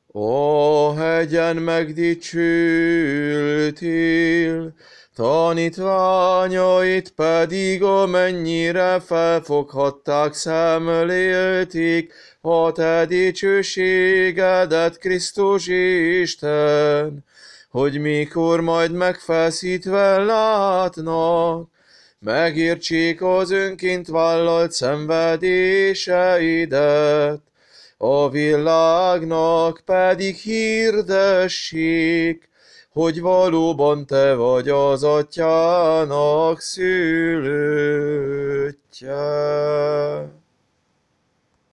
Ó, hegyen megdicsültél, tanítványait pedig amennyire felfoghatták, szemlélték a te dicsőségedet, Krisztus Isten, hogy mikor majd megfeszítve látnak, megértsék az önként vállalt szenvedéseidet, a világnak pedig hirdessék, hogy valóban te vagy az atyának szülöttje.